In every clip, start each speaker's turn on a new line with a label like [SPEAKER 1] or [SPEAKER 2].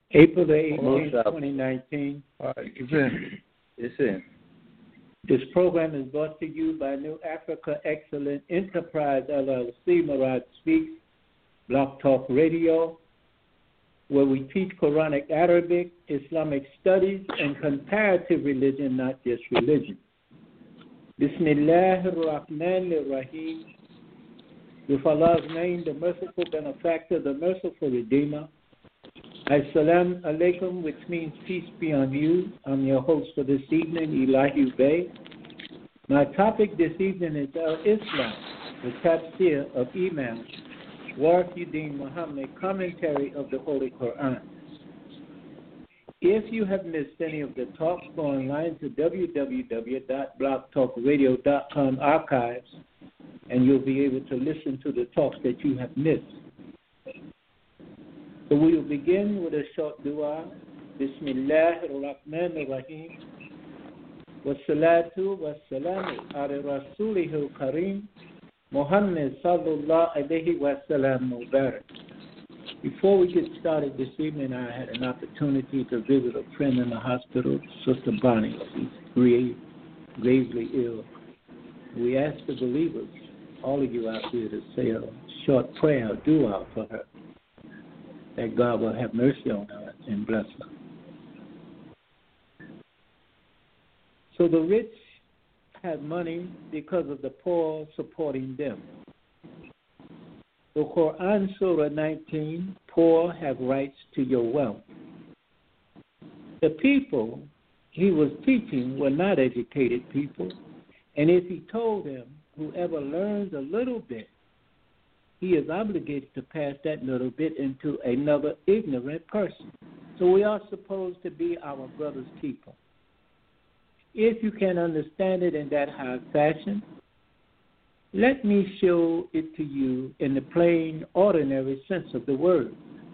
[SPEAKER 1] April the 18th, 2019.
[SPEAKER 2] It's in.
[SPEAKER 3] It's in.
[SPEAKER 1] This program is brought to you by New Africa Excellent Enterprise, LLC, Murad Speaks, Blog Talk Radio, where we teach Quranic Arabic, Islamic studies, and comparative religion, not just religion. Bismillahir Rahmanir Rahim. With Allah's name, the merciful benefactor, the merciful redeemer. Assalamu alaikum, which means peace be on you. I'm your host for this evening, Elahi Bey. My topic this evening is Al-Islam, the tafsir of Imam Wafiuddin Muhammad, commentary of the Holy Quran. If you have missed any of the talks, go online to www.blogtalkradio.com archives, and you'll be able to listen to the talks that you have missed. So we will begin with a short dua. Bismillahir Rahmanir Rahim. Wassalatu wassalamu ala rasulihil kareem Muhammad sallallahu alayhi wa sallam mubarak. Before we get started this evening, I had an opportunity to visit a friend in the hospital, Sister Bonnie. She's gravely ill. We asked the believers, all of you out there, to say a short prayer, dua for her, that God will have mercy on her and bless her. So the rich have money because of the poor supporting them. The Quran, Surah 19, poor have rights to your wealth. The people he was teaching were not educated people, and if he told them, whoever learns a little bit, he is obligated to pass that little bit into another ignorant person. So we are supposed to be our brother's keeper. If you can understand it in that high fashion, let me show it to you in the plain, ordinary sense of the word,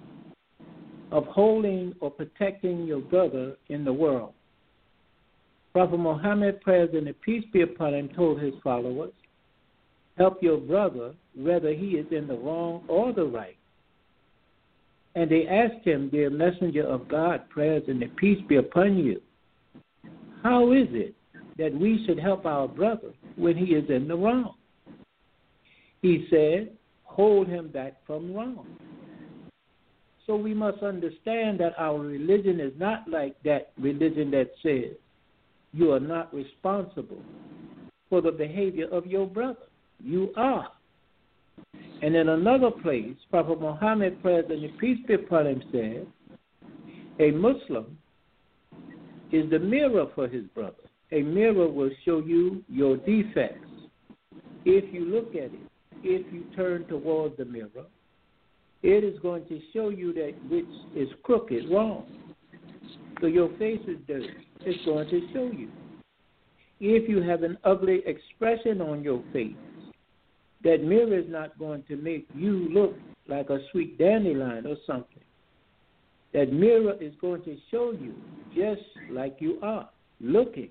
[SPEAKER 1] of holding or protecting your brother in the world. Prophet Muhammad, praise and peace be upon him, told his followers, help your brother whether he is in the wrong or the right. And they asked him, dear messenger of God, praise and peace be upon you, how is it that we should help our brother when he is in the wrong? He said, hold him back from wrong. So we must understand that our religion is not like that religion that says you are not responsible for the behavior of your brother. You are. And in another place, Prophet Muhammad, praise and peace be upon him, said, a Muslim is the mirror for his brother. A mirror will show you your defects. If you look at it, if you turn towards the mirror, it is going to show you that which is crooked, wrong. So your face is dirty. It's going to show you. If you have an ugly expression on your face, that mirror is not going to make you look like a sweet dandelion or something. That mirror is going to show you just like you are, looking.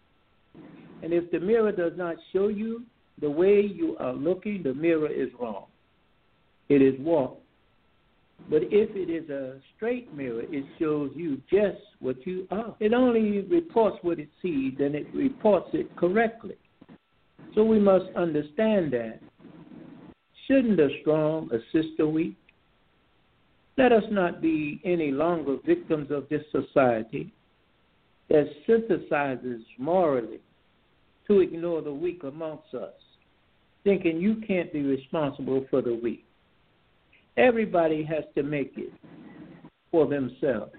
[SPEAKER 1] And if the mirror does not show you the way you are looking, the mirror is wrong. It is warped. But if it is a straight mirror, it shows you just what you are. It only reports what it sees, and it reports it correctly. So we must understand that. Shouldn't the strong assist the weak? Let us not be any longer victims of this society that synthesizes morally to ignore the weak amongst us, thinking you can't be responsible for the weak. Everybody has to make it for themselves.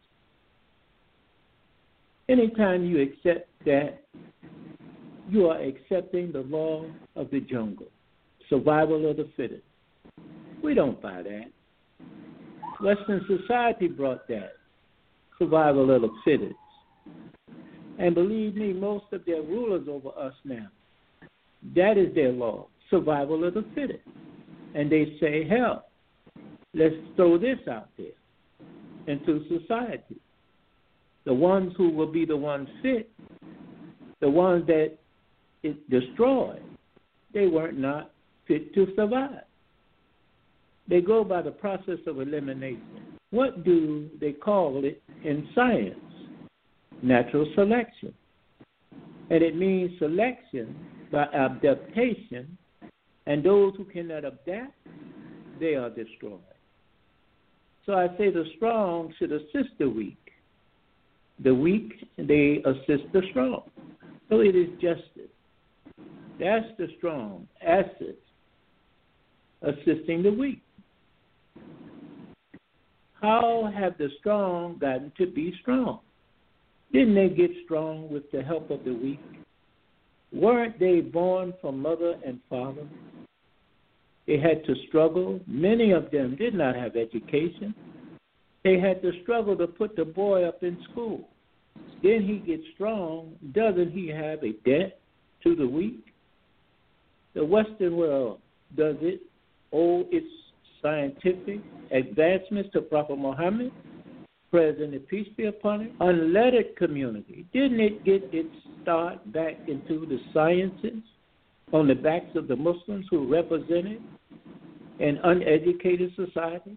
[SPEAKER 1] Anytime you accept that, you are accepting the law of the jungle, survival of the fittest. We don't buy that. Western society brought that, survival of the fittest. And believe me, most of their rulers over us now, that is their law, survival of the fittest. And they say, hell, let's throw this out there into society. The ones who will be the ones fit, the ones that it destroyed, they weren't not fit to survive. They go by the process of elimination. What do they call it in science? Natural selection. And it means selection by adaptation, and those who cannot adapt, they are destroyed. So I say the strong should assist the weak. The weak, they assist the strong. So it is justice. That's the strong asset assisting the weak. How have the strong gotten to be strong? Didn't they get strong with the help of the weak? Weren't they born from mother and father? They had to struggle. Many of them did not have education. They had to struggle to put the boy up in school. Then he gets strong. Doesn't he have a debt to the weak? The Western world, does it owe its scientific advancements to Prophet Muhammad, President and peace be upon him? Unlettered community, didn't it get its start back into the sciences on the backs of the Muslims who represented an uneducated society?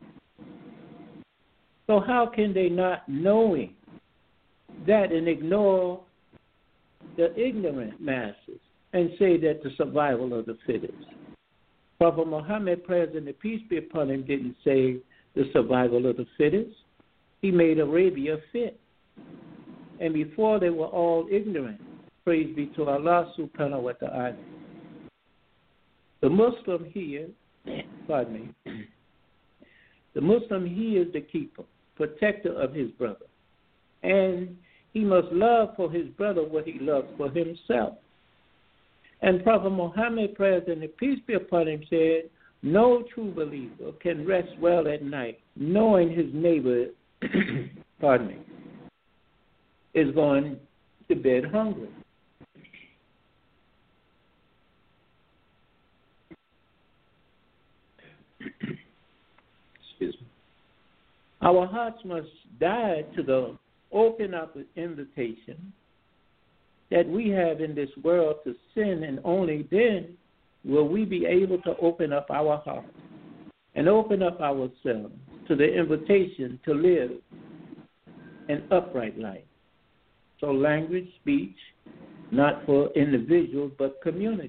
[SPEAKER 1] So how can they not knowing that and ignore the ignorant masses and say that the survival of the fittest? Prophet Muhammad, President and peace be upon him, didn't say the survival of the fittest. He made Arabia fit. And before they were all ignorant, praise be to Allah subhanahu wa ta'ala. The Muslim here, the Muslim he is the keeper, protector of his brother. And he must love for his brother what he loves for himself. And Prophet Muhammad, President and peace be upon him, said, no true believer can rest well at night knowing his neighbor is going to bed hungry. Excuse me. Our hearts must die to the open up invitation that we have in this world to sin, and only then will we be able to open up our hearts and open up ourselves to the invitation to live an upright life. So language, speech, not for individuals but community.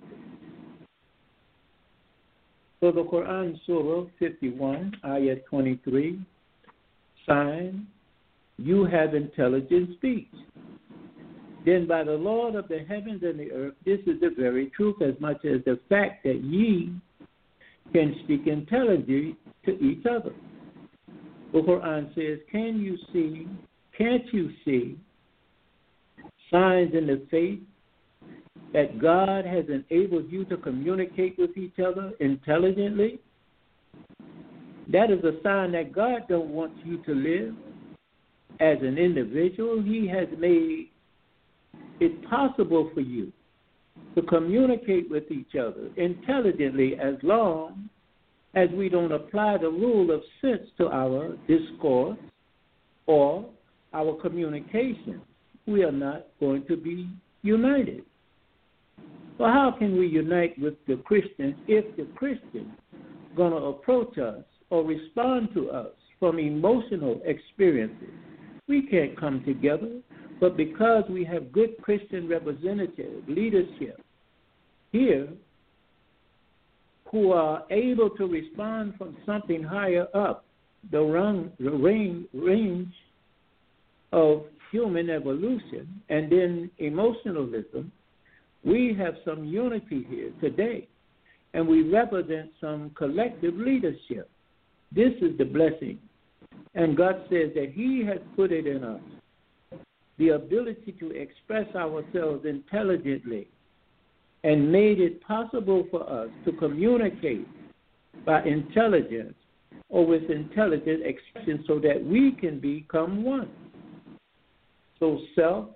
[SPEAKER 1] So the Quran, Surah 51, Ayah 23, sign, you have intelligent speech. Then by the Lord of the heavens and the earth, this is the very truth, as much as the fact that ye can speak intelligently to each other. The Quran says, can't you see signs in the faith that God has enabled you to communicate with each other intelligently? That is a sign that God don't want you to live as an individual. He has made it possible for you to communicate with each other intelligently, as long as we don't apply the rule of sense to our discourse or our communication. We are not going to be united. So how can we unite with the Christians if the Christians are going to approach us or respond to us from emotional experiences? We can't come together, but because we have good Christian representative leadership here who are able to respond from something higher up the range of human evolution and then emotionalism, we have some unity here today, and we represent some collective leadership. This is the blessing. And God says that He has put it in us, the ability to express ourselves intelligently, and made it possible for us to communicate by intelligence or with intelligent expression so that we can become one. So self,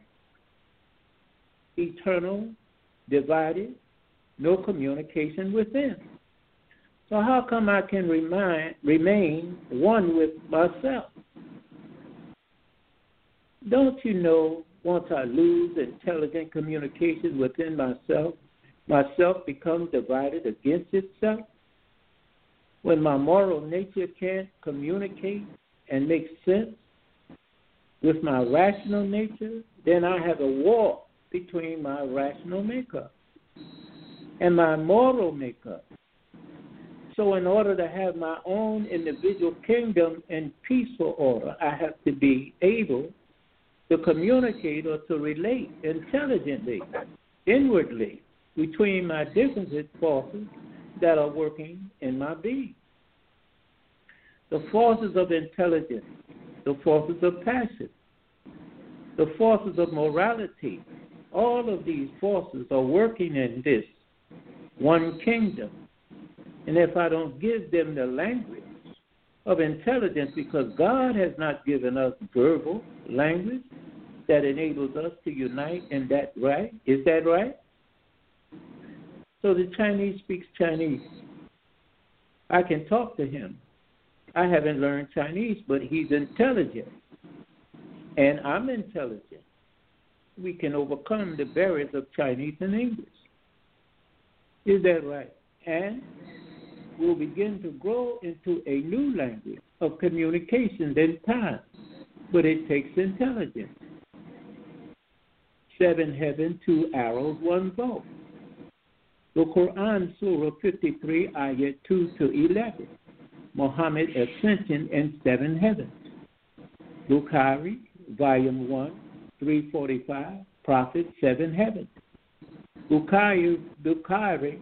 [SPEAKER 1] eternal, divided, no communication within. So how come I can remain one with myself? Don't you know, once I lose intelligent communication within myself, myself becomes divided against itself? When my moral nature can't communicate and make sense with my rational nature, then I have a war between my rational makeup and my moral makeup. So in order to have my own individual kingdom in peaceful order, I have to be able to communicate or to relate intelligently, inwardly, between my different forces that are working in my being. The forces of intelligence, the forces of passion, the forces of morality, all of these forces are working in this one kingdom. And if I don't give them the language of intelligence, because God has not given us verbal language that enables us to unite in that right, is that right? So the Chinese speaks Chinese. I can talk to him. I haven't learned Chinese, but he's intelligent. And I'm intelligent. We can overcome the barriers of Chinese and English. Is that right? And we'll begin to grow into a new language of communication in time. But it takes intelligence. 7 heavens, 2 arrows, 1 bow. The Quran, Surah 53, Ayat 2 to 11. Muhammad Ascension in 7 heavens. Bukhari, Volume 1, 345, Prophet, 7 heavens. Bukhari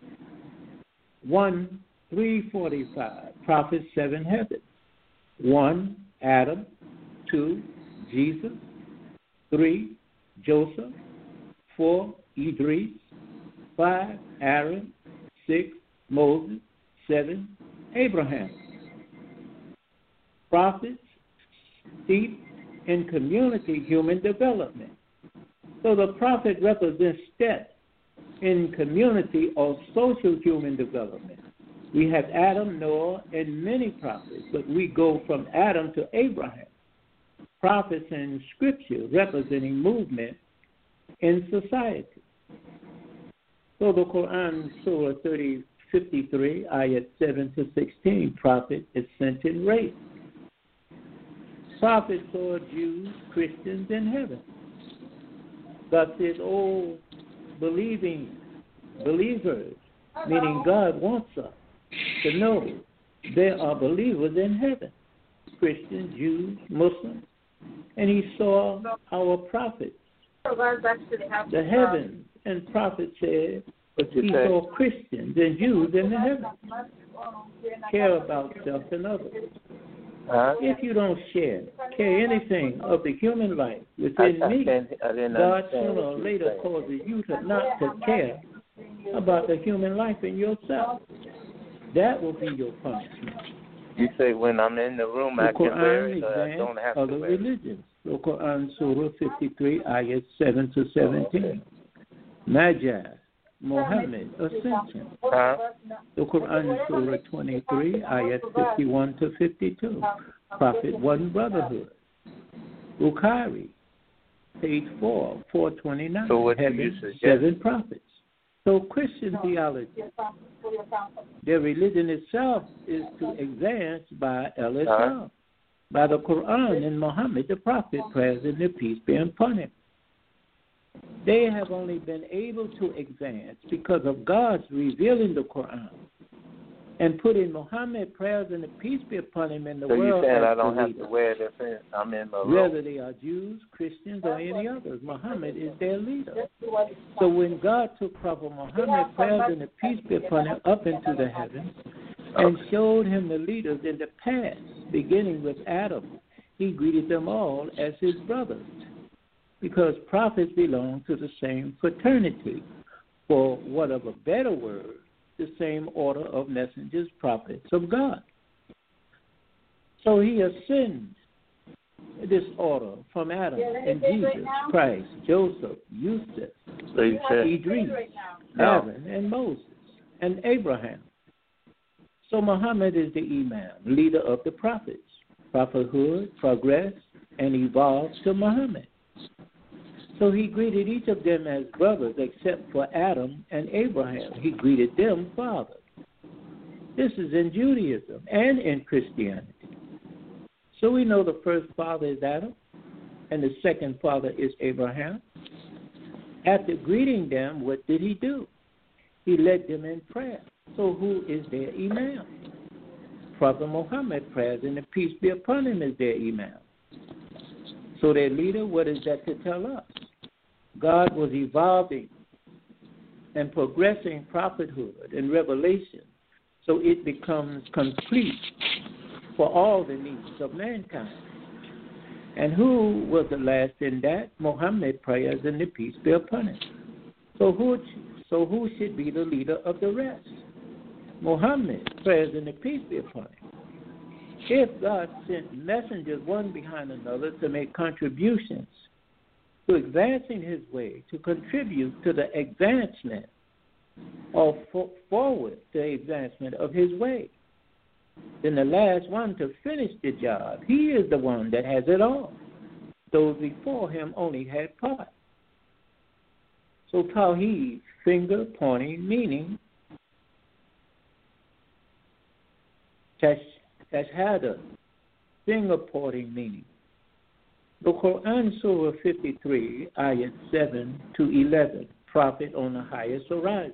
[SPEAKER 1] 1, 345, Prophet, 7 heavens. 1, Adam. 2, Jesus. 3, Joseph. 4, Idris. 5, Aaron. 6, Moses. 7, Abraham. Prophets steeped in community human development. So the prophet represents steps in community or social human development. We have Adam, Noah, and many prophets, but we go from Adam to Abraham. Prophets in Scripture representing movement in society. So the Quran, Surah 53, Ayat 7 to 16, Prophet Ascension race. Prophets saw Jews, Christians in heaven. God says, oh, believers, meaning God wants us to know there are believers in heaven, Christians, Jews, Muslims. And he saw our prophets, the heavens, and prophet said, he saw Christians and Jews in the heavens. Care about self and others. If you don't care anything of the human life within me, God sooner or later causes you to not to care about the human life in yourself. That will be your punishment.
[SPEAKER 2] You say when I'm in the room, I can wear it, I don't have to wear it.
[SPEAKER 1] Religions. The Quran, Surah 53, Ayat 7 to 17. Magi, Muhammad, Ascension. The Quran, Surah 23, Ayat 51 to 52. Prophet, One Brotherhood. Bukhari, page 4, 429.
[SPEAKER 2] So what
[SPEAKER 1] Heaven, 7 prophets. So Christian theology, their religion itself is to advance by Al-Islam, by the Quran and Muhammad, the prophet, praise and the peace be upon him. They have only been able to advance because of God's revealing the Quran and putting Muhammad, prayers and the peace be upon him in the world.
[SPEAKER 2] So you saying I don't have to wear this in? I'm in my room.
[SPEAKER 1] Whether they are Jews, Christians, or any others, Muhammad is their leader. So when God took Prophet Muhammad, prayers and the peace be upon him, up into the heavens and showed him the leaders in the past, beginning with Adam, he greeted them all as his brothers, because prophets belong to the same fraternity, for what of a better word, the same order of messengers, prophets of God. So he ascends this order from Adam and Jesus, Christ, Joseph, Yusuf, Idris, Aaron, and Moses, and Abraham. So Muhammad is the Imam, leader of the prophets. Prophethood progressed and evolved to Muhammad. So he greeted each of them as brothers, except for Adam and Abraham. He greeted them fathers. This is in Judaism and in Christianity. So we know the first father is Adam, and the second father is Abraham. After greeting them, what did he do? He led them in prayer. So who is their imam? Prophet Muhammad, prayers and the peace be upon him, is their imam. So their leader, what is that to tell us? God was evolving and progressing prophethood and revelation so it becomes complete for all the needs of mankind. And who was the last in that? Muhammad, prayers and the peace be upon him. So who should be the leader of the rest? Muhammad, prayers and the peace be upon him. If God sent messengers one behind another to make contributions to advancing his way, to contribute to the advancement or forward the advancement of his way, then the last one to finish the job, he is the one that has it all. Those before him only had part. So Tawheed, finger pointing, meaning Tashhada, finger pointing, meaning. The Quran, Surah 53, ayat 7 to 11, prophet on the highest horizon.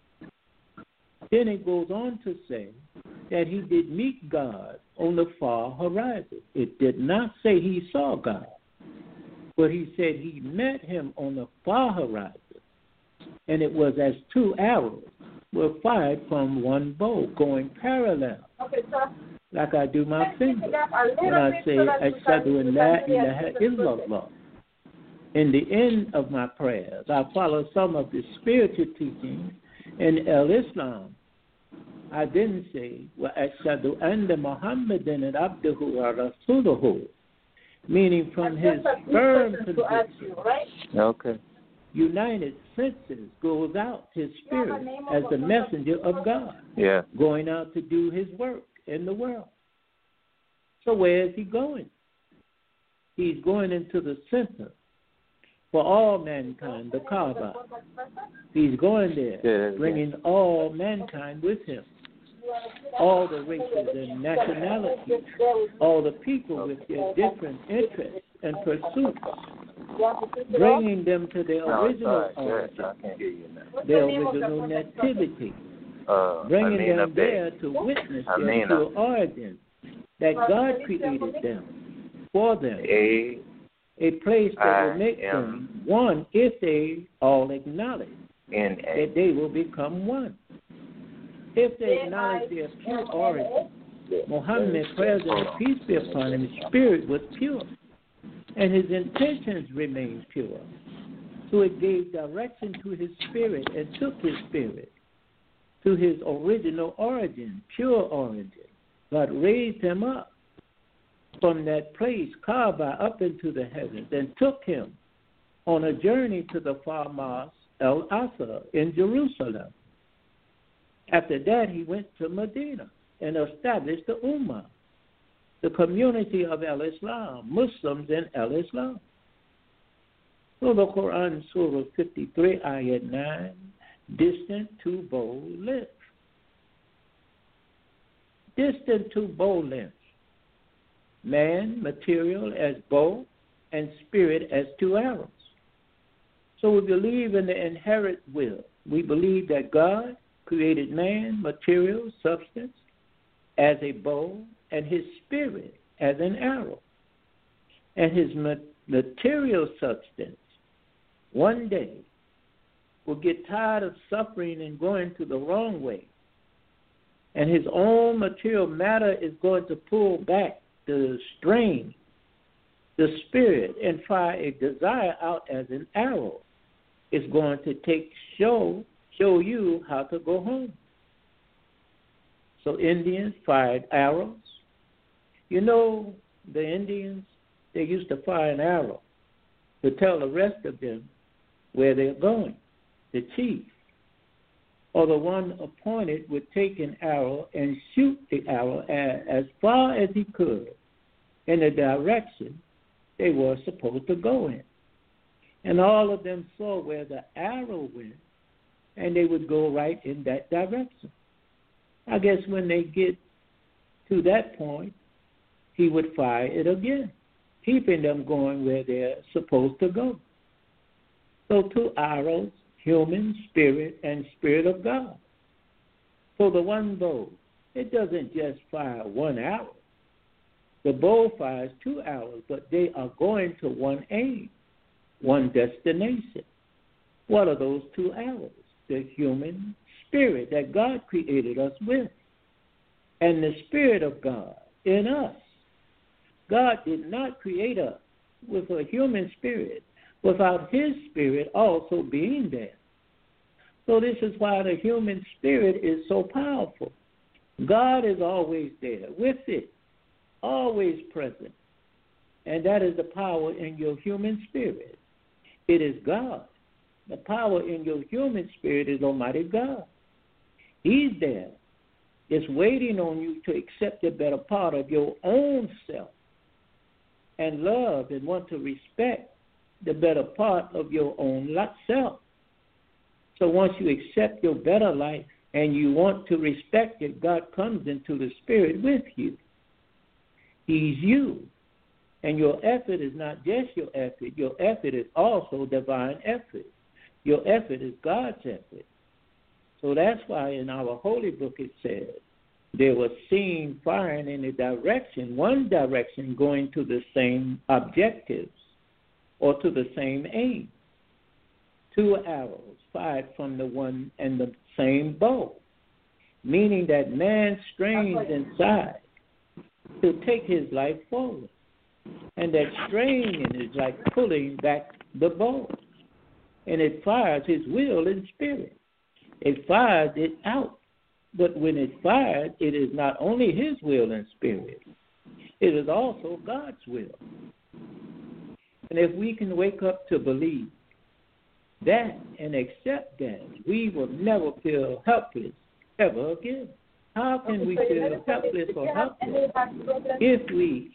[SPEAKER 1] Then it goes on to say that he did meet God on the far horizon. It did not say he saw God, but he said he met him on the far horizon. And it was as two arrows were fired from one bow, going parallel. Okay, sir. Like I do my finger when I say, Ashhadu an la ilaha illallah. In the end of my prayers, I follow some of the spiritual teachings in Islam. I then say, wa ashhadu anna Muhammadan abduhu wa rasuluhu, meaning from his firm conviction.
[SPEAKER 2] Okay.
[SPEAKER 1] United senses goes out his spirit as the messenger of God, going out to do his work in the world. So where is he going? He's going into the center for all mankind, the Kaaba. He's going there, bringing all mankind with him, all the races and nationalities, all the people with their different interests and pursuits, bringing them to their original origin, their original nativity, bringing them there to witness their true origin, that God created them, for them, a place that will make them one if they all acknowledge that they will become one. If they acknowledge their pure origin, Muhammad, prayers and peace be upon him, his spirit was pure, and his intentions remained pure. So it gave direction to his spirit and took his spirit to his original origin, pure origin. God raised him up from that place, Kaaba, up into the heavens, and took him on a journey to the far mosque, Al-Aqsa, in Jerusalem. After that, he went to Medina and established the Ummah, the community of Al-Islam, Muslims in Al-Islam. So the Quran, Surah 53, Ayat 9, distant to bow length. Distant to bow length. Man, material as bow, and spirit as two arrows. So we believe in the inherent will. We believe that God created man, material, substance, as a bow, and his spirit as an arrow. And his material substance, one day, will get tired of suffering and going to the wrong way. And his own material matter is going to pull back the strain, the spirit, and fire a desire out as an arrow. It's going to show you how to go home. So Indians fired arrows. You know, the Indians, they used to fire an arrow to tell the rest of them where they're going. The chief or the one appointed would take an arrow and shoot the arrow as far as he could in the direction they were supposed to go in. And all of them saw where the arrow went, and they would go right in that direction. I guess when they get to that point, he would fire it again, keeping them going where they're supposed to go. So 2 arrows, human, spirit, and spirit of God. So the one bow, it doesn't just fire 1 arrow. The bow fires 2 arrows, but they are going to one aim, one destination. What are those 2 arrows? The human spirit that God created us with, and the Spirit of God in us. God did not create us with a human spirit without his spirit also being there. So this is why the human spirit is so powerful. God is always there with it, always present. And that is the power in your human spirit. It is God. The power in your human spirit is Almighty God. He's there. It's waiting on you to accept the better part of your own self and love and want to respect the better part of your own self. So once you accept your better life and you want to respect it, God comes into the spirit with you. He's you. And your effort is not just your effort. Your effort is also divine effort. Your effort is God's effort. So that's why in our holy book it says they were seen firing in a direction, one direction going to the same objectives or to the same aim. 2 arrows fired from the one and the same bow, meaning that man strains inside to take his life forward. And that straining is like pulling back the bow. And it fires his will and spirit. It fires it out. But when it's fired, it is not only his will and spirit. It is also God's will. And if we can wake up to believe that and accept that, we will never feel helpless ever again. How can we feel helpless or helpless if we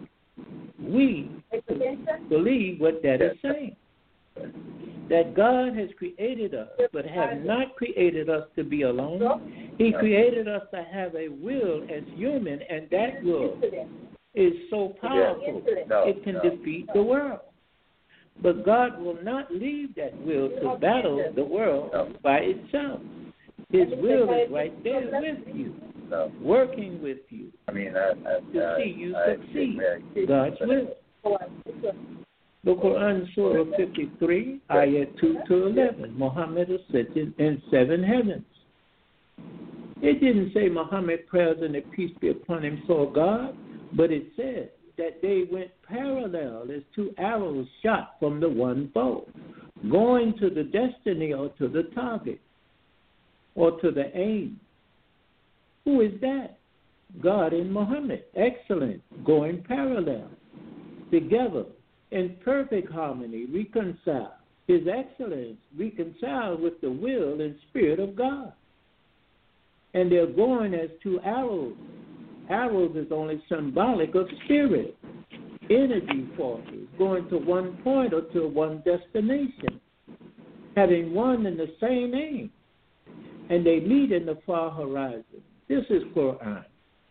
[SPEAKER 1] believe what that is saying? That God has created us, but has not created us to be alone. He created us to have a will as human, and that will is so powerful it can defeat the world. But God will not leave that will to battle the world by itself. His will is right there with you, working with you to see you succeed. God's will. The Quran, Surah 53, Ayat 2-11. Muhammad ascended in 7 heavens. It didn't say Muhammad, prayers and the peace be upon him, saw God, but it said that they went parallel as 2 arrows shot from the one bow, going to the destiny or to the target or to the aim. Who is that? God and Muhammad. Excellent. Going parallel. Together. In perfect harmony, reconcile. His excellence reconciled with the will and spirit of God. And they're going as 2 arrows. Arrows is only symbolic of spirit, energy forces, going to one point or to one destination, having one and the same aim. And they meet in the far horizon. This is Quran.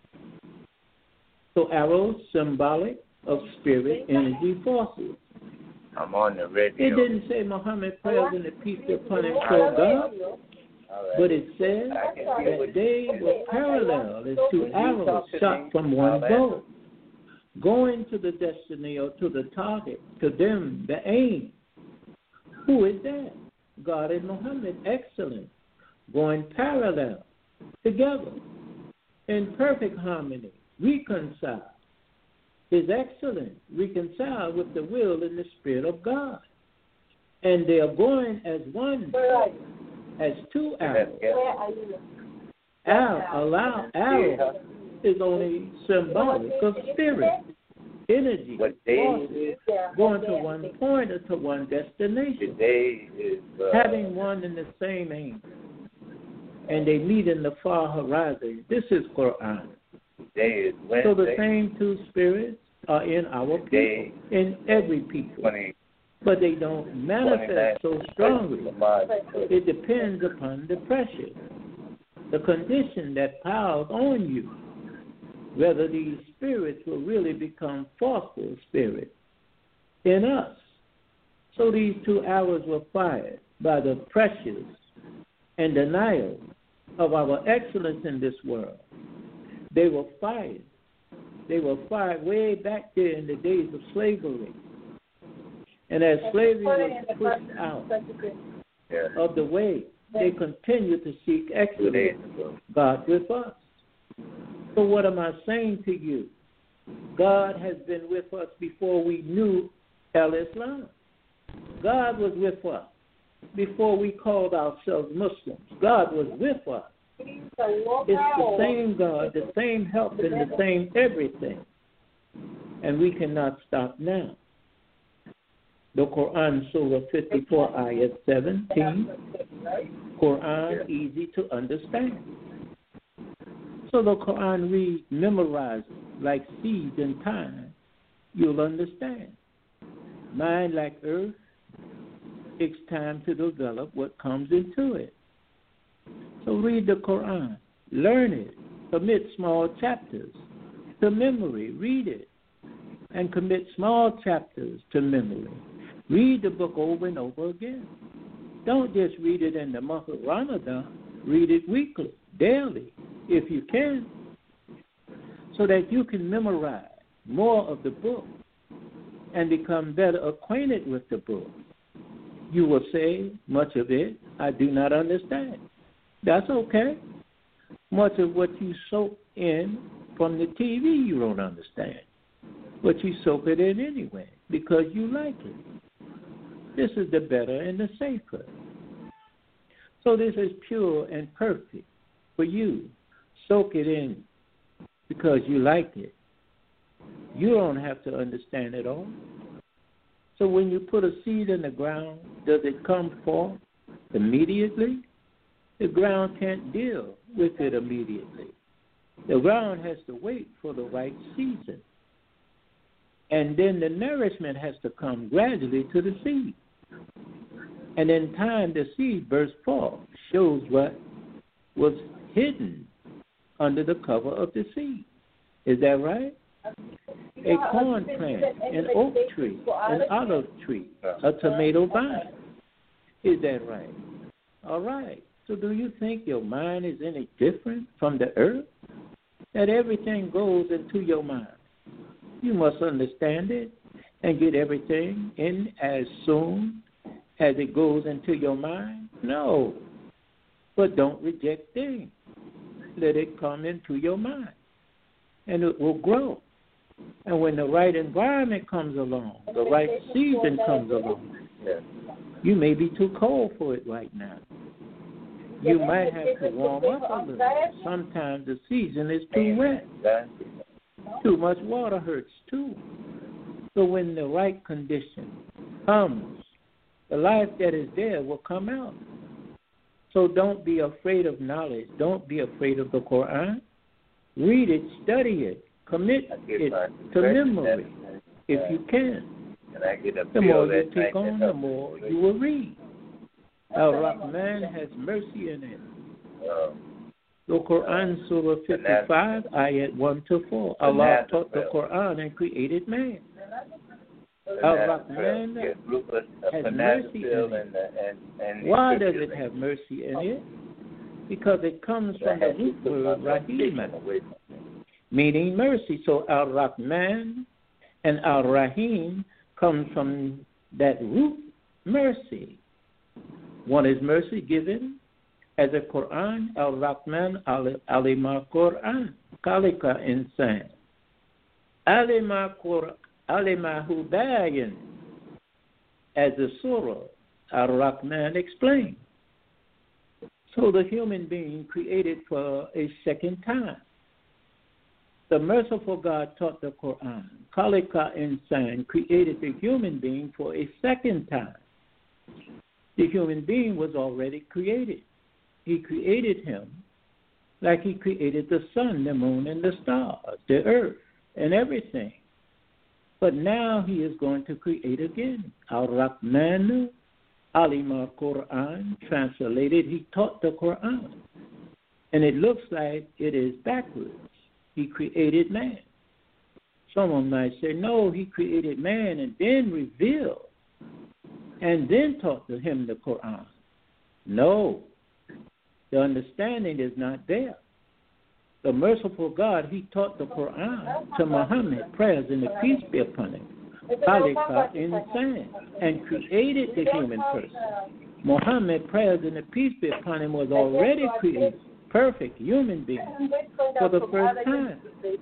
[SPEAKER 1] So arrows, symbolic of spirit, energy forces.
[SPEAKER 2] I'm on the radio.
[SPEAKER 1] It didn't say Muhammad, prayers and the peace be upon him, for God, but it says that they were parallel as 2 arrows shot from one bow, going to the destiny or to the target, to them, the aim. Who is that? God and Muhammad, excellent, going parallel, together, in perfect harmony, reconciled. Is excellent, reconciled with the will and the spirit of God. And they are going as one, as 2 arrows. Arrow is only symbolic of spirit, energy, forces, going to one point or to one destination, having one and the same aim. And they meet in the far horizon. This is Quran. So the same 2 spirits are in our people, in every people, but they don't manifest so strongly. It depends upon the pressure, the condition that piles on you. whether these spirits will really become forceful spirits in us. So these 2 hours were fired by the pressures and denial of our excellence in this world. They were fired. They were fired way back there in the days of slavery. And as slavery was pushed out of the way, they continue to seek excellence. God with us. So what am I saying to you? God has been with us before we knew Al-Islam. God was with us before we called ourselves Muslims. God was with us. It's the same God, the same help, and the same everything. And we cannot stop now. The Quran, Surah 54, Ayat 17. Quran, easy to understand. So the Quran read, memorize like seeds in time. You'll understand. Mind like earth takes time to develop what comes into it. So read the Quran, learn it, commit small chapters to memory, read it, and commit small chapters to memory. Read the book over and over again. Don't just read it in the month of Ramadan. Read it weekly, daily, if you can, so that you can memorize more of the book and become better acquainted with the book. You will say, much of it I do not understand. That's okay. Much of what you soak in from the TV you don't understand, but you soak it in anyway because you like it. This is the better and the safer. So this is pure and perfect for you. Soak it in because you like it. You don't have to understand it all. So when you put a seed in the ground, does it come forth immediately? The ground can't deal with it immediately. The ground has to wait for the right season. And then the nourishment has to come gradually to the seed. And in time, the seed bursts forth, shows what was hidden under the cover of the seed. Is that right? A corn plant, an oak tree, an olive tree, a tomato vine. Is that right? All right. So do you think your mind is any different from the earth? That everything goes into your mind. You must understand it and get everything in as soon as it goes into your mind? No. But don't reject things. Let it come into your mind. And it will grow. And when the right environment comes along, the right season comes along, you may be too cold for it right now. You might have to warm up a little. Sometimes the season is too wet. Too much water hurts too. So when the right condition comes, the life that is there will come out. So don't be afraid of knowledge. Don't be afraid of the Quran. Read it, study it, commit it to memory if you can. The more you take on, the more you will read. Al-Rahman has mercy in it. The Quran, Surah 55, Ayat 1-4. Allah taught the Quran and created man. Al-Rahman has mercy in it. Why does it have mercy in it? Because it comes from the root word Rahim, meaning mercy. So Al-Rahman and Al-Rahim comes from that root, mercy. One is mercy given as a Quran, Al-Rahman, Alima Quran, Kalika Insan. Alima Hubayan, as the Surah Al-Rahman explained. So the human being created for a second time. The merciful God taught the Quran. Kalika Insan created the human being for a second time. The human being was already created. He created him like he created the sun, the moon, and the stars, the earth, and everything. But now he is going to create again. Al-Rahmanu Alima Quran, translated, he taught the Quran. And it looks like it is backwards. he created man. Someone might say, no, he created man and then revealed and then taught to him the Quran. No, the understanding is not there. The merciful God, he taught the Quran to Muhammad, prayers and the peace be upon him, khalaqa insan, and created the human person. Muhammad, prayers and the peace be upon him, was already created, perfect human being for the first time.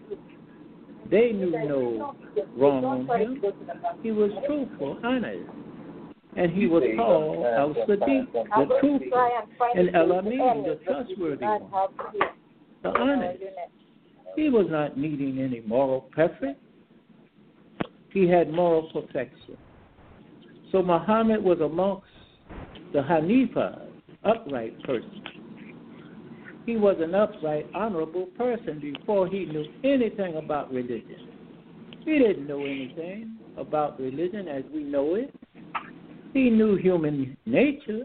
[SPEAKER 1] They knew no wrong on him. He was truthful, honest. And he was called Al-Sadiq, the truthful, and El-Amin, the trustworthy one, the honest. He was not needing any moral perfect. He had moral perfection. So Muhammad was amongst the Hanifa, upright person. He was an upright, honorable person before he knew anything about religion. He didn't know anything about religion as we know it. He knew human nature,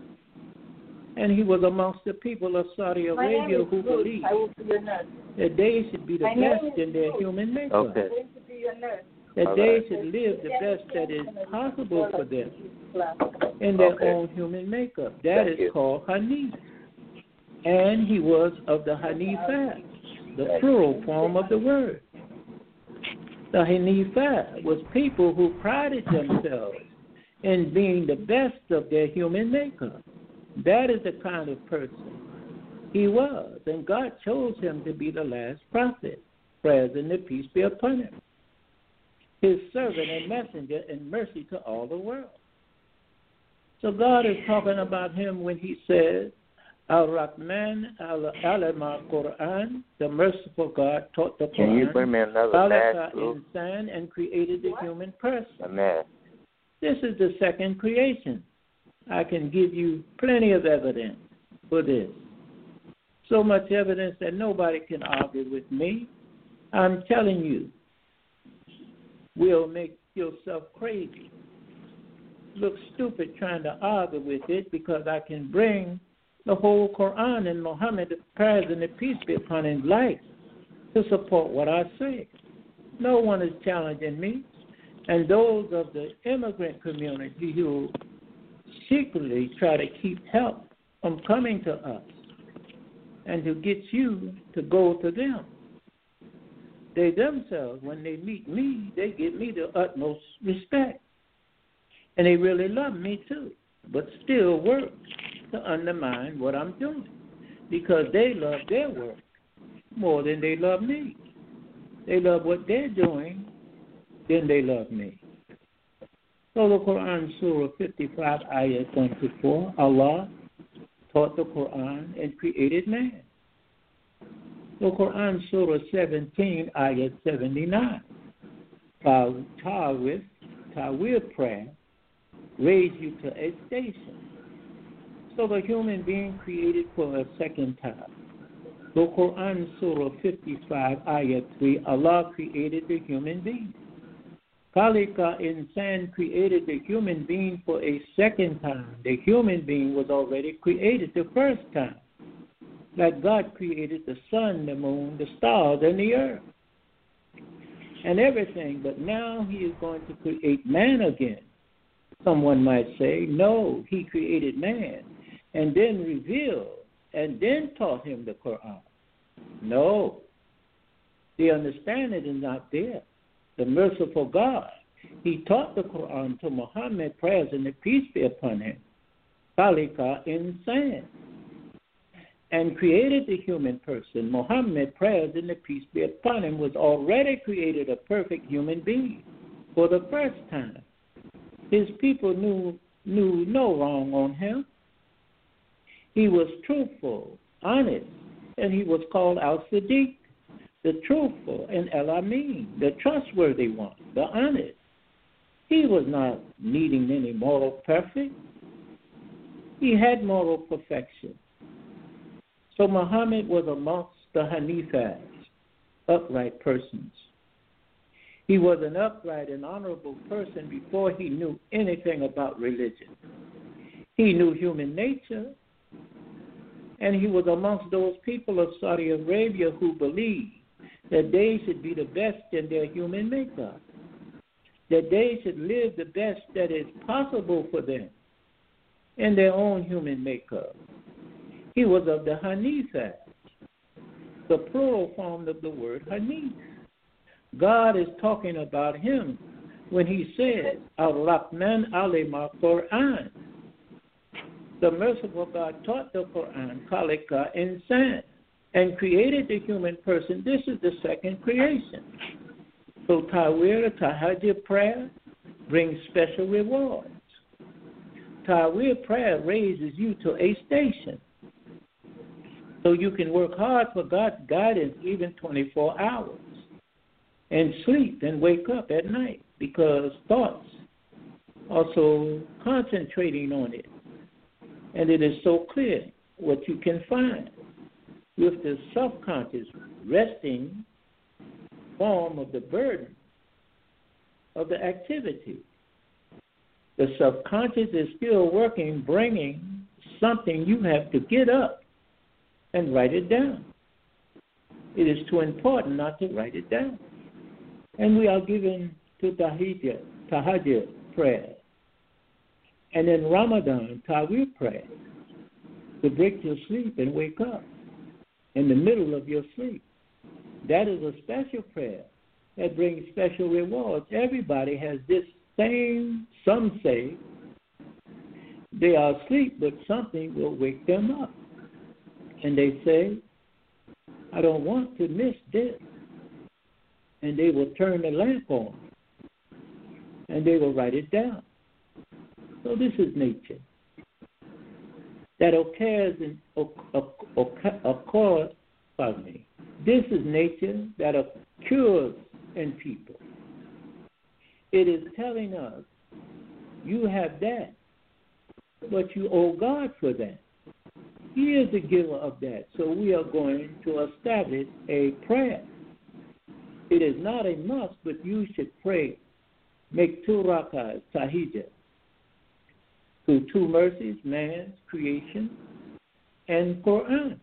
[SPEAKER 1] and he was amongst the people of Saudi Arabia who believed that they should be the best in their human nature.
[SPEAKER 2] Okay.
[SPEAKER 1] That they should live the best that is possible for them in their own human makeup. That is called Hanif. And he was of the Hanifah, the plural form of the word. The Hanifah was people who prided themselves in being the best of their human makeup. That is the kind of person he was. And God chose him to be the last prophet. Prayers and the peace be upon him. His servant and messenger and mercy to all the world. So God is talking about him when he says, Al-Rahman, Al-Alama Quran, the merciful God taught the Quran.
[SPEAKER 2] Can you bring me another match,
[SPEAKER 1] insan, and created the human person.
[SPEAKER 2] Amen.
[SPEAKER 1] This is the second creation. I can give you plenty of evidence for this. So much evidence that nobody can argue with me. I'm telling you, will make yourself crazy. Look stupid trying to argue with it because I can bring the whole Quran and Muhammad, the prayers and the peace be upon his life, to support what I say. No one is challenging me. And those of the immigrant community who secretly try to keep help from coming to us and to get you to go to them. They themselves, when they meet me, they give me the utmost respect. And they really love me too, but still work to undermine what I'm doing because they love their work more than they love me. They love what they're doing, then they love me. So the Quran, Surah 55, Ayat 1-4, Allah taught the Quran and created man. The Quran, Surah 17, Ayat 79, Tawir prayer, raise you to a station. So the human being created for a second time. The Quran, Surah 55, Ayat 3, Allah created the human being. Khalaqa insan created the human being for a second time. The human being was already created the first time. Like God created the sun, the moon, the stars, and the earth. And everything. But now he is going to create man again. Someone might say, no, he created man and then revealed and then taught him the Quran. No. The understanding is not there. The merciful God, he taught the Quran to Muhammad, prayers and the peace be upon him, Khalaqa insan, and created the human person. Muhammad, prayers and the peace be upon him, was already created a perfect human being for the first time. His people knew no wrong on him. He was truthful, honest, and he was called Al-Sadiq, the truthful, and El-Amin, the trustworthy one, the honest. He was not needing any moral perfect. He had moral perfection. So Muhammad was amongst the Hanifas, upright persons. He was an upright and honorable person before he knew anything about religion. He knew human nature, and he was amongst those people of Saudi Arabia who believed that they should be the best in their human makeup, that they should live the best that is possible for them in their own human makeup. He was of the Hanifah, the plural form of the word Hanif. God is talking about him when he said, Ar-Rahman alima Quran. The merciful God taught the Quran, Khaliqa Insan, and created the human person. This is the second creation. So Tawir, Tahajjud prayer brings special rewards. Tawir prayer raises you to a station. So you can work hard for God's guidance even 24 hours and sleep and wake up at night because thoughts are so concentrating on it. And it is so clear what you can find with the subconscious resting form of the burden of the activity. The subconscious is still working, bringing something you have to get up and write it down. It is too important not to write it down. And we are given to Tahajjud prayer. And in Ramadan, Tawir prayer, to break your sleep and wake up in the middle of your sleep. That is a special prayer that brings special rewards. Everybody has this same, some say, they are asleep, but something will wake them up. And they say, I don't want to miss this. And they will turn the lamp on. And they will write it down. So this is nature. That occurs in This is nature that occurs in people. It is telling us, you have that, but you owe God for that. He is the giver of that. So we are going to establish a prayer. It is not a must, but you should pray. Make 2 rakas, tahijjud, through 2 mercies, man's creation and Quran.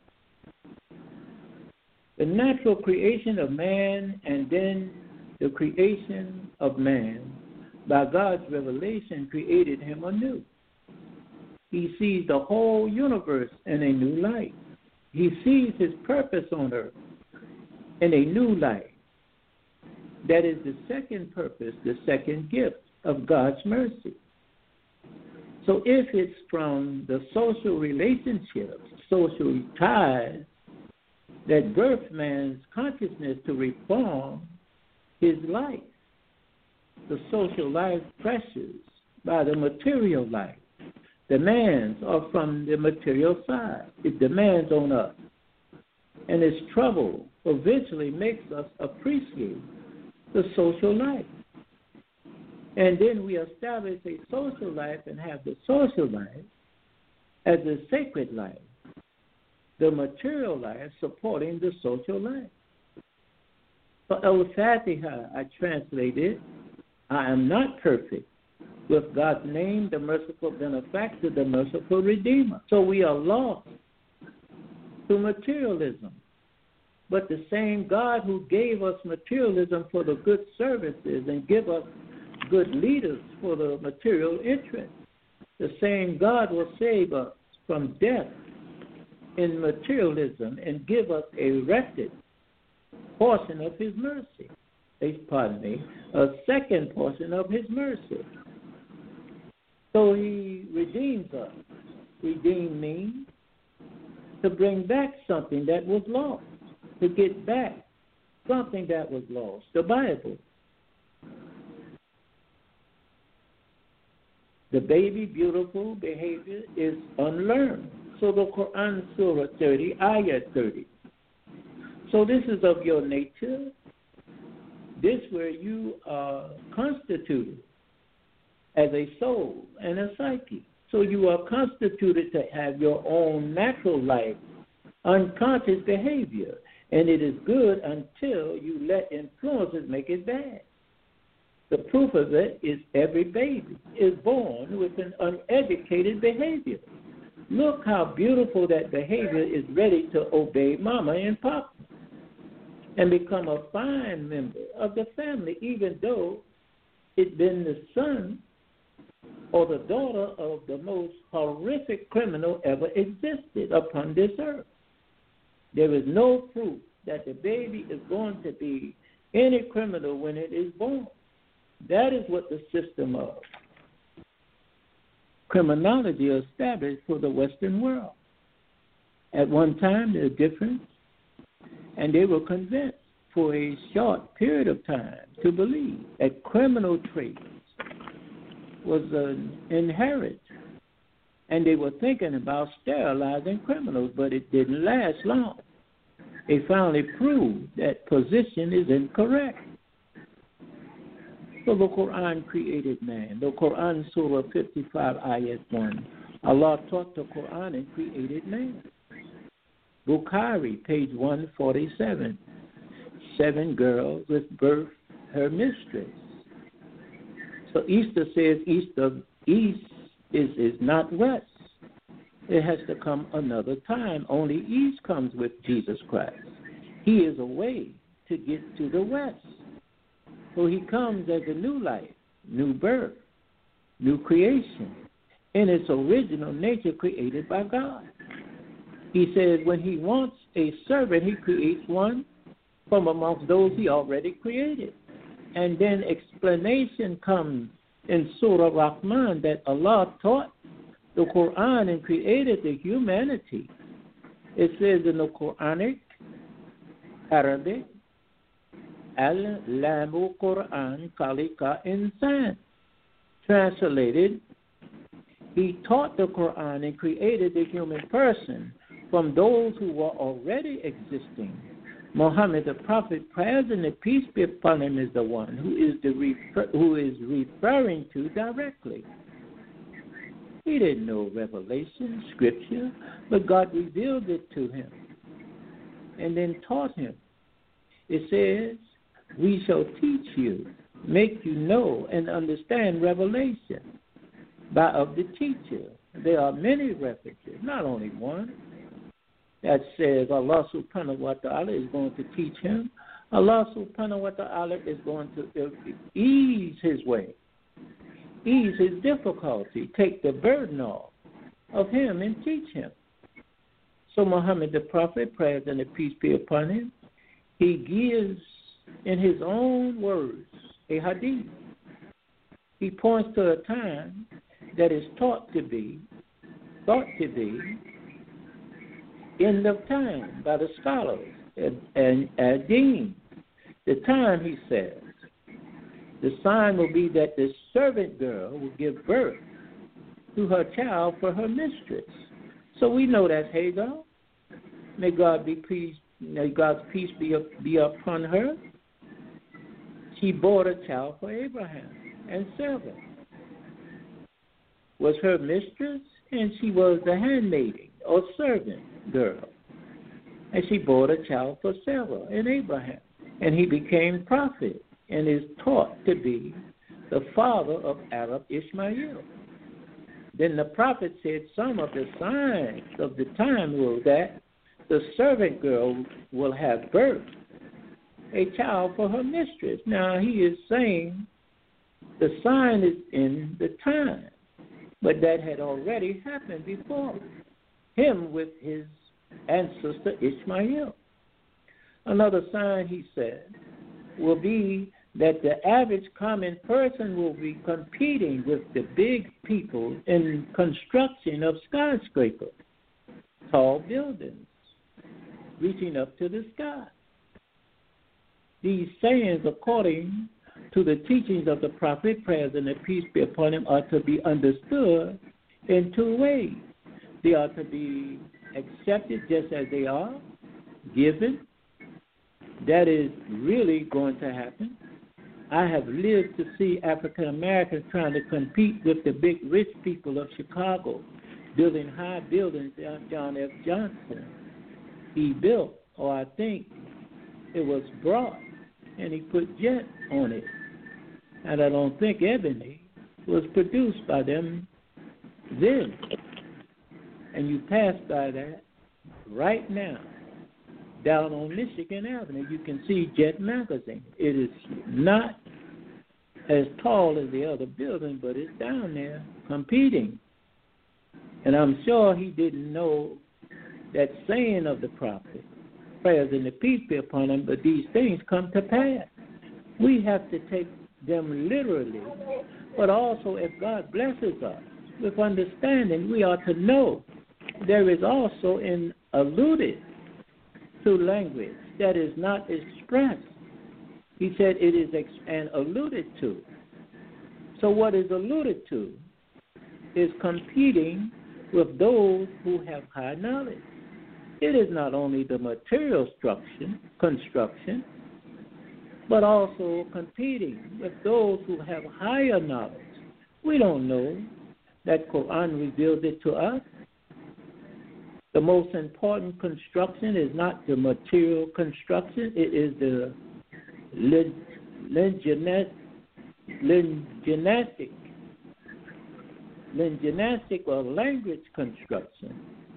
[SPEAKER 1] The natural creation of man and then the creation of man by God's revelation created him anew. He sees the whole universe in a new light. He sees his purpose on earth in a new light. That is the second purpose, the second gift of God's mercy. So if it's from the social relationships, social ties, that birth man's consciousness to reform his life, the social life pressures by the material life. Demands are from the material side. It demands on us. And its trouble eventually makes us appreciate the social life. And then we establish a social life and have the social life as a sacred life, the material life supporting the social life. For Al-Fatiha, I translated, I am not perfect. With God's name, the merciful benefactor, the merciful redeemer. So we are lost to materialism. But the same God who gave us materialism for the good services and give us good leaders for the material interest, the same God will save us from death in materialism and give us a wretched portion of his mercy. A second portion of his mercy. So he redeems us. Redeem means to bring back something that was lost, to get back something that was lost. The Bible. The baby, beautiful behavior is unlearned. So the Quran, Surah 30, Ayah 30. So this is of your nature. This where you are constituted as a soul and a psyche. So you are constituted to have your own natural life, unconscious behavior. And it is good until you let influences make it bad. The proof of it is every baby is born with an uneducated behavior. Look how beautiful that behavior is ready to obey mama and papa. and become a fine member of the family, even though it been the son or the daughter of the most horrific criminal ever existed upon this earth. There is no proof that the baby is going to be any criminal when it is born. That is what the system of criminology established for the Western world. At one time, there was difference, and they were convinced for a short period of time to believe that criminal traits was inherent, and they were thinking about sterilizing criminals, but it didn't last long. They finally proved that position is incorrect. So the Quran created man. The Quran, Surah 55, Ayat 1. Allah taught the Quran and created man. Bukhari, page 147. 7 girls with birth her mistress. So Easter says east is not west. It has to come another time. Only east comes with Jesus Christ. He is a way to get to the west. So he comes as a new life, new birth, new creation, in its original nature created by God. He says when he wants a servant, he creates one from amongst those he already created. And then explanation comes in Surah Rahman that Allah taught the Quran and created the humanity. It says in the Quranic, Arabic, Al-Lamu Quran Kalika Insan. Translated, he taught the Quran and created the human person from those who were already existing. Muhammad, the Prophet, praise and peace be upon him, is the one who is referring to directly. He didn't know revelation, scripture, but God revealed it to him and then taught him. It says, we shall teach you, make you know and understand revelation of the teacher. There are many references, not only one, that says Allah subhanahu wa ta'ala is going to teach him. Allah subhanahu wa ta'ala is going to ease his way, ease his difficulty, take the burden off of him and teach him. So Muhammad the Prophet, praise and peace be upon him, he gives in his own words a hadith. He points to a time that is thought to be end of time by the scholars and deans. The time, he says, the sign will be that the servant girl will give birth to her child for her mistress. So we know that's Hagar. May God's peace be upon her. She bore a child for Abraham, and Sarah was her mistress, and she was the handmaiden or servant girl. And she bore a child for Sarah and Abraham. And he became prophet and is taught to be the father of Arab Ishmael. Then the prophet said some of the signs of the time were that the servant girl will have birth a child for her mistress. Now he is saying the sign is in the time, but that had already happened before him with his ancestor Ishmael. Another sign, he said, will be that the average common person will be competing with the big people in construction of skyscrapers, tall buildings, reaching up to the sky. These sayings, according to the teachings of the Prophet, praise and peace be upon him, are to be understood in two ways. They are to be accepted just as they are, given. That is really going to happen. I have lived to see African Americans trying to compete with the big rich people of Chicago, building high buildings. John F. Johnson, he built, or I think it was brought, and he put jet on it. And I don't think ebony was produced by them then. And you pass by that right now, down on Michigan Avenue. You can see Jet Magazine. It is not as tall as the other building, but it's down there competing. And I'm sure he didn't know that saying of the prophet, prayers and the peace be upon him, but these things come to pass. We have to take them literally, but also if God blesses us with understanding, we are to know there is also an alluded to language that is not expressed. He said it is an alluded to. So what is alluded to is competing with those who have high knowledge. It is not only the material construction, but also competing with those who have higher knowledge. We don't know that Quran revealed it to us. The most important construction is not the material construction. It is the linguistic or language construction.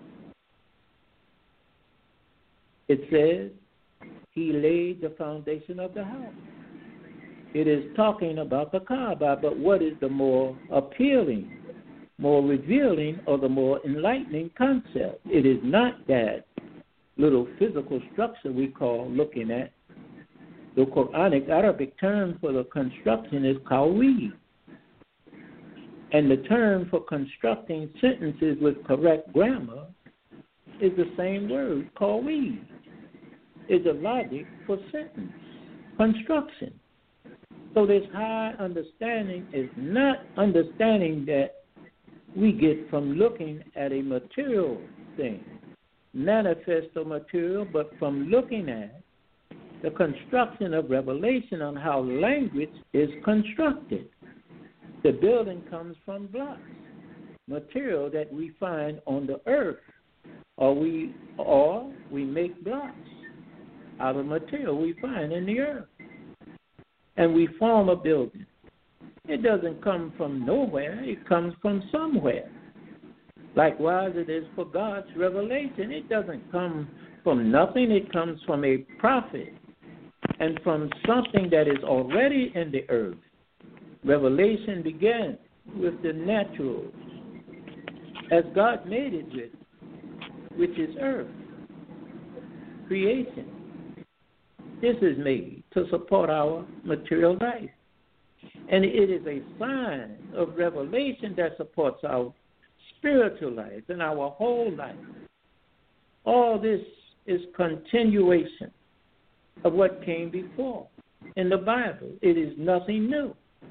[SPEAKER 1] It says he laid the foundation of the house. It is talking about the Kaaba, but what is the more appealing, more revealing, or the more enlightening concept? It is not that little physical structure we call looking at. The Quranic Arabic term for the construction is qawi. And the term for constructing sentences with correct grammar is the same word, qawi. Is a logic for sentence construction. So this high understanding is not understanding that we get from looking at a material thing, manifest or material, but from looking at the construction of revelation on how language is constructed. The building comes from blocks, material that we find on the earth, or we make blocks out of material we find in the earth. And we form a building. It doesn't come from nowhere. It comes from somewhere. Likewise, it is for God's revelation. It doesn't come from nothing. It comes from a prophet and from something that is already in the earth. Revelation began with the natural, as God made it with, which is earth, creation. This is made to support our material life. And it is a sign of revelation that supports our spiritual life and our whole life. All this is continuation of what came before in the Bible. It is nothing new.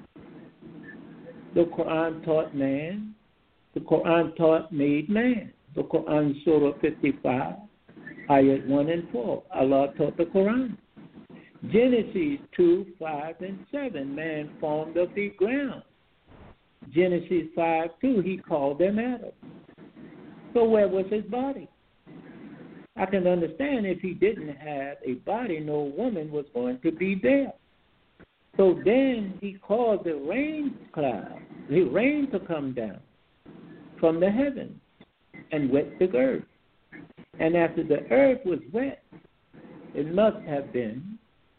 [SPEAKER 1] The Quran taught man. The Quran made man. The Quran, Surah 55, Ayat 1 and 4. Allah taught the Quran. Genesis 2, 5, and 7, man formed of the ground. Genesis 5, 2, he called them Adam. So where was his body? I can understand if he didn't have a body, no woman was going to be there. So then he caused the rain to come down from the heavens and wet the earth. And after the earth was wet, it must have been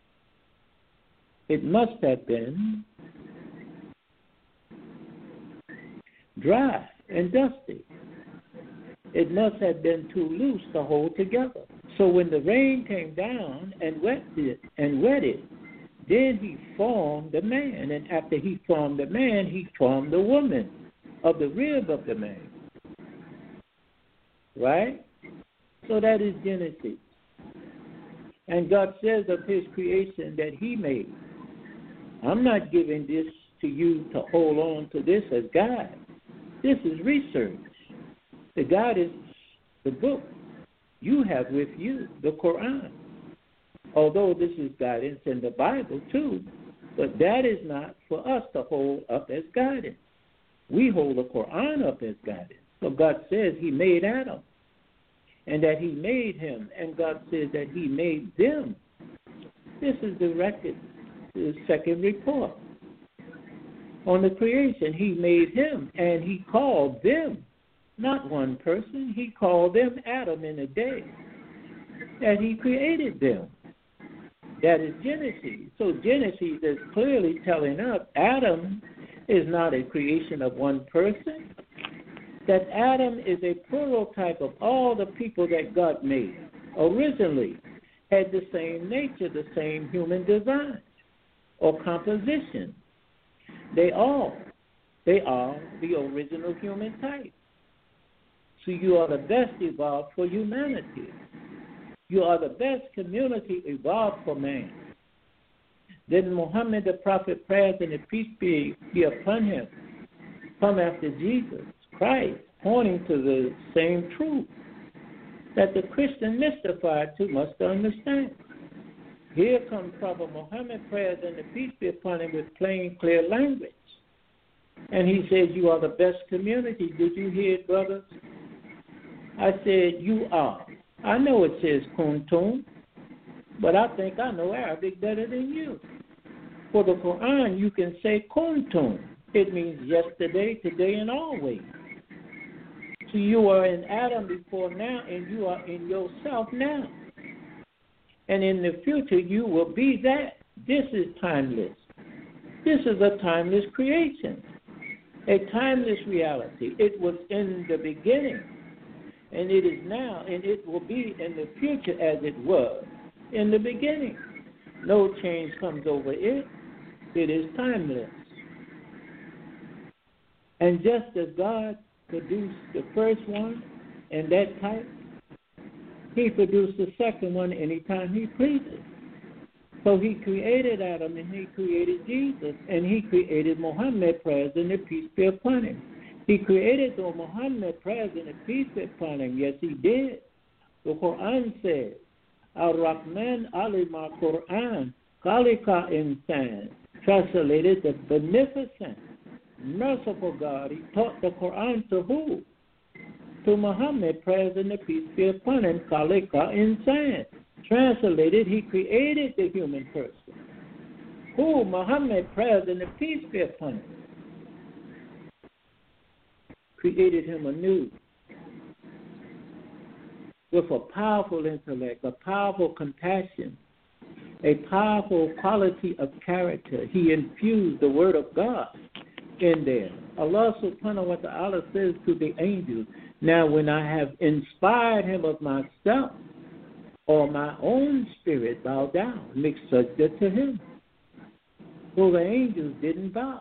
[SPEAKER 1] dry and dusty. It must have been too loose to hold together. So when the rain came down and wet it, then he formed the man. And after he formed the man, he formed the woman of the rib of the man. Right? So that is Genesis. And God says of his creation that he made. I'm not giving this to you to hold on to this as God. This is research. The God is the book you have with you, the Quran. Although this is guidance in the Bible too, but that is not for us to hold up as guidance. We hold the Quran up as guidance. So God says he made Adam and that he made him, and God says that he made them. This is the record, the second report on the creation. He made him, and he called them, not one person. He called them Adam in a day. as he created them. That is Genesis. So Genesis is clearly telling us Adam is not a creation of one person, that Adam is a prototype of all the people that God made. Originally had the same nature, the same human design or composition. They are the original human type. So you are the best evolved for humanity. You are the best community evolved for man. Then Muhammad, the prophet, prayers and the peace be upon him, come after Jesus Christ, pointing to the same truth that the Christian mystified too much to understand. Here comes Prophet Muhammad, prayers and the peace be upon him, with plain, clear language. And he says, you are the best community. Did you hear it, brothers? I said, you are. I know it says kuntum, but I think I know Arabic better than you. For the Quran, you can say kuntum. It means yesterday, today, and always. So you are in Adam before now, and you are in yourself now. And in the future, you will be that. This is timeless. This is a timeless creation, a timeless reality. It was in the beginning, and it is now, and it will be in the future as it was in the beginning. No change comes over it. It is timeless. And just as God produced the first one in that type, he produced the second one anytime he pleases. So he created Adam, and he created Jesus, and he created Muhammad, prayers and the peace be upon him. He created Muhammad, prayers and the peace be upon him. Yes, he did. The Quran says, Ar-Rahman alima Quran, Khalika insan, translated the beneficent, merciful God. He taught the Quran to who? To Muhammad, prayers and the peace be upon him, Khalika insan. Translated, he created the human person. Who? Muhammad, prayers and the peace be upon him. Created him anew with a powerful intellect, a powerful compassion, a powerful quality of character. He infused the word of God in there. Allah subhanahu wa ta'ala says to the angels, now when I have inspired him of myself, or my own spirit, bow down, make sajda to him. So the angels didn't bow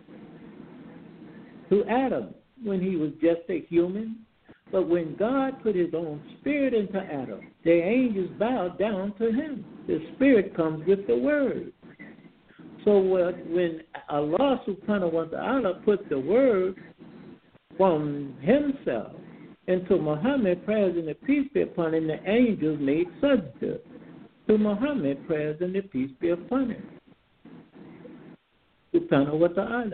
[SPEAKER 1] to Adam when he was just a human. But when God put his own spirit into Adam, the angels bowed down to him. The spirit comes with the word. So when Allah subhanahu wa ta'ala put the word from himself into Muhammad, prayers and the peace be upon him, the angels made sajda to Muhammad, prayers and the peace be upon him. Subhanahu wa ta'ala.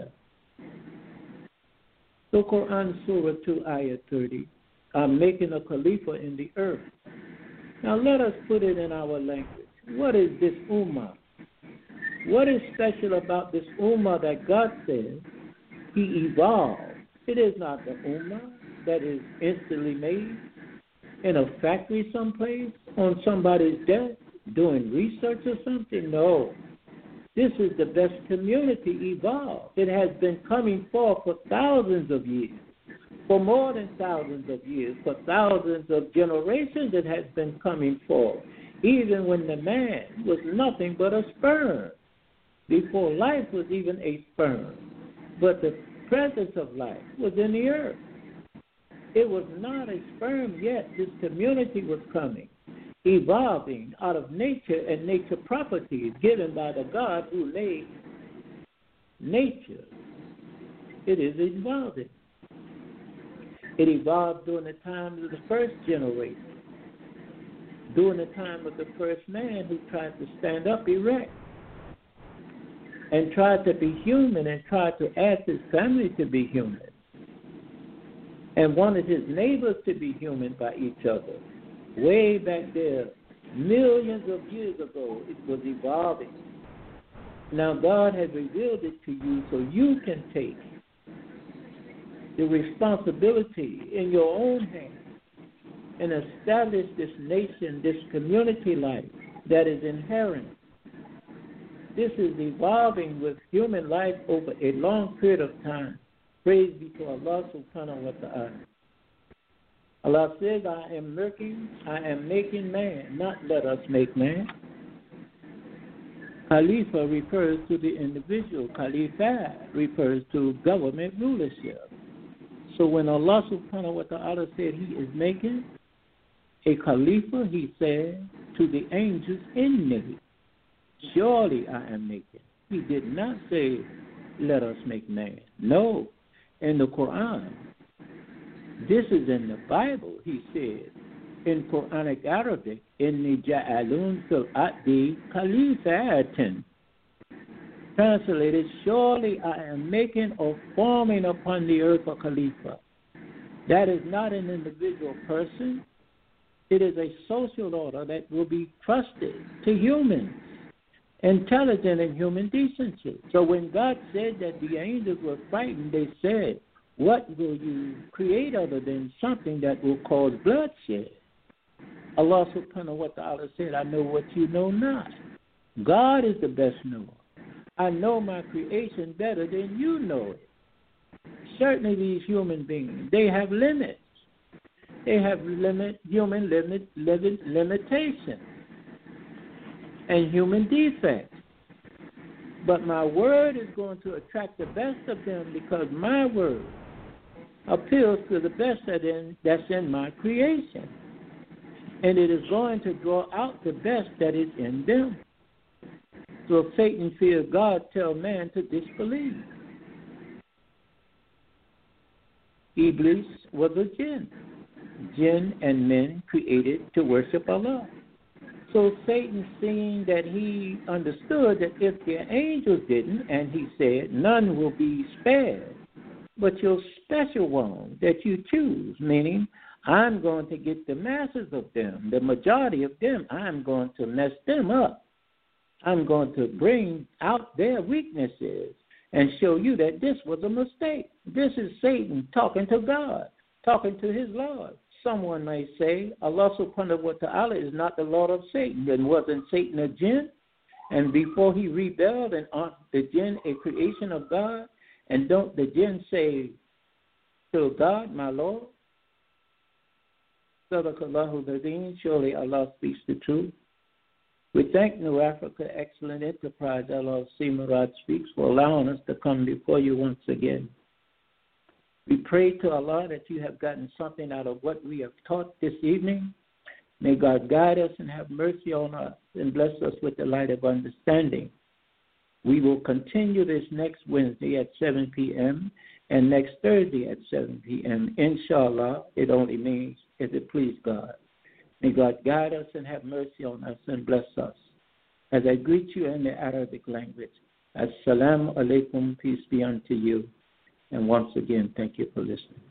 [SPEAKER 1] So Quran Surah 2, Ayah 30, I'm making a Khalifa in the earth. Now let us put it in our language. What is this Ummah? What is special about this Ummah that God says he evolved? It is not the Ummah that is instantly made in a factory someplace, on somebody's desk, doing research or something. No. This is the best community evolved. It has been coming forth for thousands of years, for more than thousands of years, for thousands of generations it has been coming forth, even when the man was nothing but a sperm, before life was even a sperm. But the presence of life was in the earth. It was not a sperm yet. This community was coming, evolving out of nature and nature properties given by the God who made nature. It is evolving. It evolved during the time of the first generation, during the time of the first man who tried to stand up erect and tried to be human and tried to ask his family to be human and wanted his neighbors to be human by each other. Way back there, millions of years ago, it was evolving. Now God has revealed it to you so you can take the responsibility in your own hands and establish this nation, this community life that is inherent. This is evolving with human life over a long period of time. Praise be to Allah subhanahu wa ta'ala. Allah says, I am making man, not let us make man. Khalifa refers to the individual. Khalifa refers to government rulership. So when Allah subhanahu wa ta'ala said he is making a Khalifa, he said to the angels in me, surely I am making. He did not say, let us make man. No. In the Quran, this is in the Bible, he said, in Quranic Arabic, Inni ja'alun fil ardi khalifatin. Translated, surely I am making or forming upon the earth a Khalifa. That is not an individual person. It is a social order that will be trusted to humans, intelligent and human decency. So when God said that the angels were frightened, they said, what will you create other than something that will cause bloodshed? Allah subhanahu wa ta'ala said, I know what you know not. God is the best knower. I know my creation better than you know it. Certainly these human beings, they have limits. They have human limitations and human defects. But my word is going to attract the best of them because my word appeals to the best that's in my creation. And it is going to draw out the best that is in them. So if Satan fears God, tell man to disbelieve. Iblis was a jinn. Jinn and men created to worship Allah. So Satan, seeing that he understood that if the angels didn't, and he said, none will be spared, but your special one that you choose, meaning I'm going to get the masses of them, the majority of them, I'm going to mess them up. I'm going to bring out their weaknesses and show you that this was a mistake. This is Satan talking to God, talking to his Lord. Someone may say, Allah subhanahu wa ta'ala is not the Lord of Satan. Then wasn't Satan a jinn? And before he rebelled, and aren't the jinn a creation of God? And don't the jinn say to God, my Lord? Sadaqallahu al-Azim, surely Allah speaks the truth. We thank New Africa Excellent Enterprise, LLC, Murad Speaks, for allowing us to come before you once again. We pray to Allah that you have gotten something out of what we have taught this evening. May God guide us and have mercy on us and bless us with the light of understanding. We will continue this next Wednesday at 7 p.m. and next Thursday at 7 p.m. Inshallah, it only means if it please God. May God guide us and have mercy on us and bless us. As I greet you in the Arabic language, Assalamu alaikum, peace be unto you. And once again, thank you for listening.